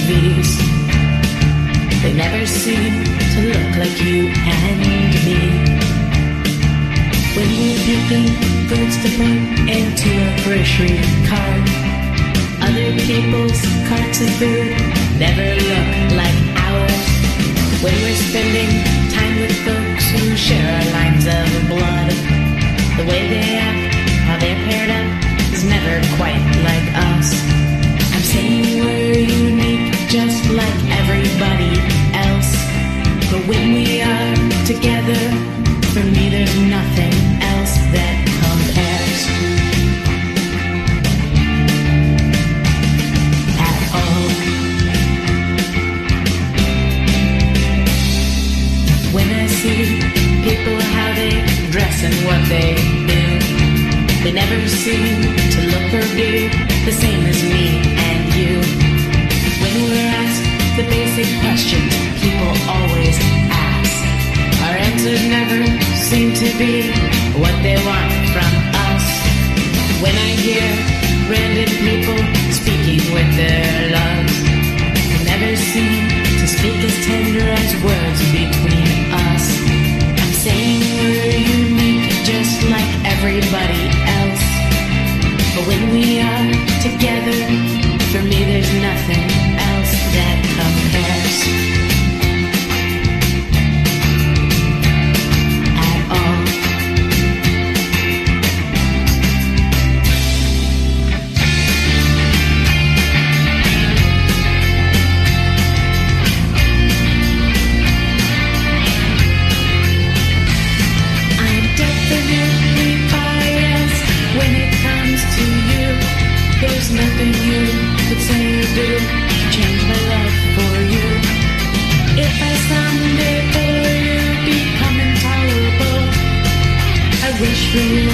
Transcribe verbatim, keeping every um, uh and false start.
movies. They never seem to look like you and me. When we're picking fruits to put into a grocery cart, other people's carts of food never look like ours. When we're spending time with folks who share our lines of blood, the way they act, how they're paired up, is never quite like us. I'm saying we're unique, just like everybody else. But when we are together, for me there's nothing else that compares at all. When I see people, how they dress and what they do, they never seem to look or do the same as me and you. When we're asked the basic questions people always ask, our answers never seem to be what they want from us. When I hear random people speaking with their loves, they never seem to speak as tender as words between us. I'm saying we're unique, just like everybody else. But when we are together, for me there's nothing else that compares at all. I'm definitely biased when it comes to you. There's nothing you could say or do to change my love for you. If I someday for you become intolerable, I wish for you